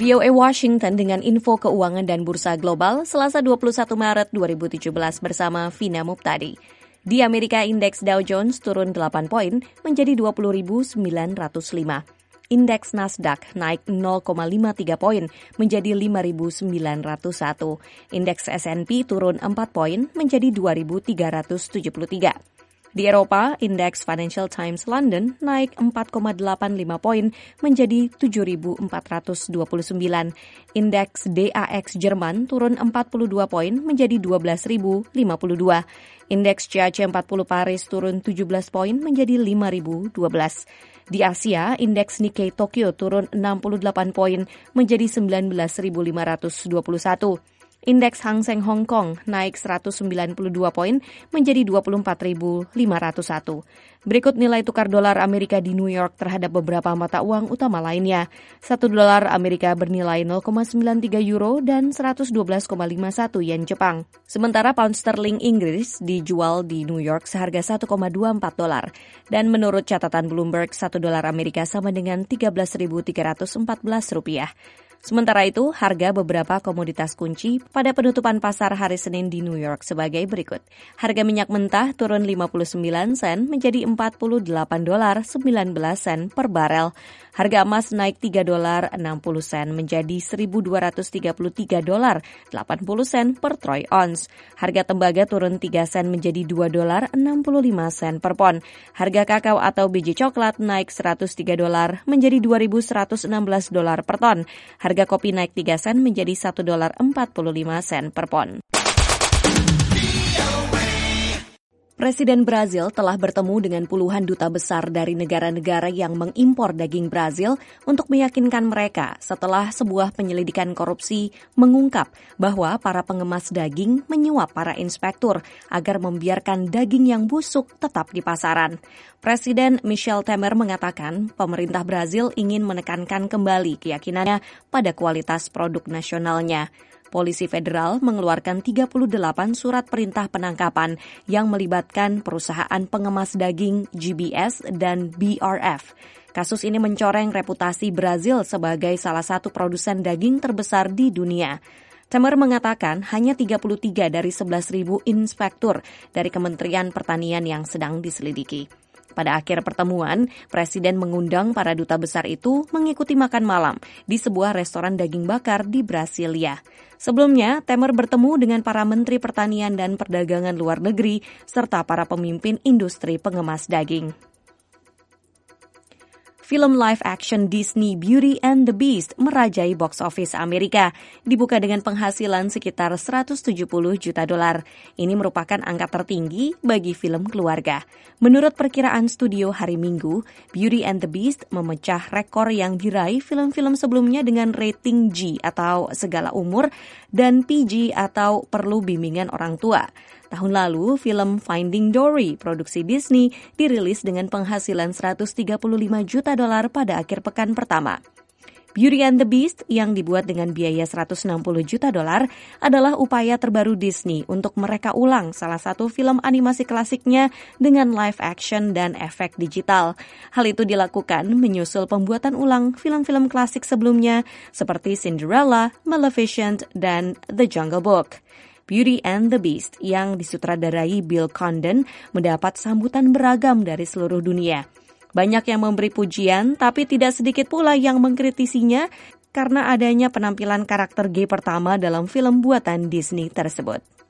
VOA Washington dengan info keuangan dan bursa global Selasa 21 Maret 2017 bersama Vina Muptadi. Di Amerika, indeks Dow Jones turun 8 poin menjadi 20.905. Indeks Nasdaq naik 0,53 poin menjadi 5.901. Indeks S&P turun 4 poin menjadi 2.373. Di Eropa, indeks Financial Times London naik 4,85 poin menjadi 7.429. Indeks DAX Jerman turun 42 poin menjadi 12.052. Indeks CAC 40 Paris turun 17 poin menjadi 5.012. Di Asia, indeks Nikkei Tokyo turun 68 poin menjadi 19.521. Indeks Hang Seng Hong Kong naik 192 poin menjadi 24.501. Berikut nilai tukar dolar Amerika di New York terhadap beberapa mata uang utama lainnya. 1 dolar Amerika bernilai 0,93 euro dan 112,51 yen Jepang. Sementara pound sterling Inggris dijual di New York seharga 1,24 dolar. Dan menurut catatan Bloomberg, 1 dolar Amerika sama dengan 13.314 rupiah. Sementara itu, harga beberapa komoditas kunci pada penutupan pasar hari Senin di New York sebagai berikut. Harga minyak mentah turun 59 sen menjadi 48 dolar 19 sen per barel. Harga emas naik 3 dolar 60 sen menjadi 1.233 dolar 80 sen per troy ounce. Harga tembaga turun 3 sen menjadi 2 dolar 65 sen per pon. Harga kakao atau biji coklat naik 103 dolar menjadi 2.116 dolar per ton. Harga kopi naik 3 sen menjadi 1 dolar 45 sen per pon. Presiden Brazil telah bertemu dengan puluhan duta besar dari negara-negara yang mengimpor daging Brazil untuk meyakinkan mereka setelah sebuah penyelidikan korupsi mengungkap bahwa para pengemas daging menyuap para inspektur agar membiarkan daging yang busuk tetap di pasaran. Presiden Michel Temer mengatakan pemerintah Brazil ingin menekankan kembali keyakinannya pada kualitas produk nasionalnya. Polisi federal mengeluarkan 38 surat perintah penangkapan yang melibatkan perusahaan pengemas daging GBS dan BRF. Kasus ini mencoreng reputasi Brazil sebagai salah satu produsen daging terbesar di dunia. Temer mengatakan hanya 33 dari 11.000 inspektur dari Kementerian Pertanian yang sedang diselidiki. Pada akhir pertemuan, Presiden mengundang para duta besar itu mengikuti makan malam di sebuah restoran daging bakar di Brasilia. Sebelumnya, Temer bertemu dengan para Menteri Pertanian dan Perdagangan Luar Negeri serta para pemimpin industri pengemas daging. Film live action Disney Beauty and the Beast merajai box office Amerika, dibuka dengan penghasilan sekitar 170 juta dolar. Ini merupakan angka tertinggi bagi film keluarga. Menurut perkiraan studio hari Minggu, Beauty and the Beast memecah rekor yang diraih film-film sebelumnya dengan rating G atau segala umur dan PG atau perlu bimbingan orang tua. Tahun lalu, film Finding Dory produksi Disney dirilis dengan penghasilan 135 juta dolar pada akhir pekan pertama. Beauty and the Beast yang dibuat dengan biaya 160 juta dolar adalah upaya terbaru Disney untuk mereka ulang salah satu film animasi klasiknya dengan live action dan efek digital. Hal itu dilakukan menyusul pembuatan ulang film-film klasik sebelumnya seperti Cinderella, Maleficent, dan The Jungle Book. Beauty and the Beast yang disutradarai Bill Condon mendapat sambutan beragam dari seluruh dunia. Banyak yang memberi pujian, tapi tidak sedikit pula yang mengkritisinya karena adanya penampilan karakter gay pertama dalam film buatan Disney tersebut.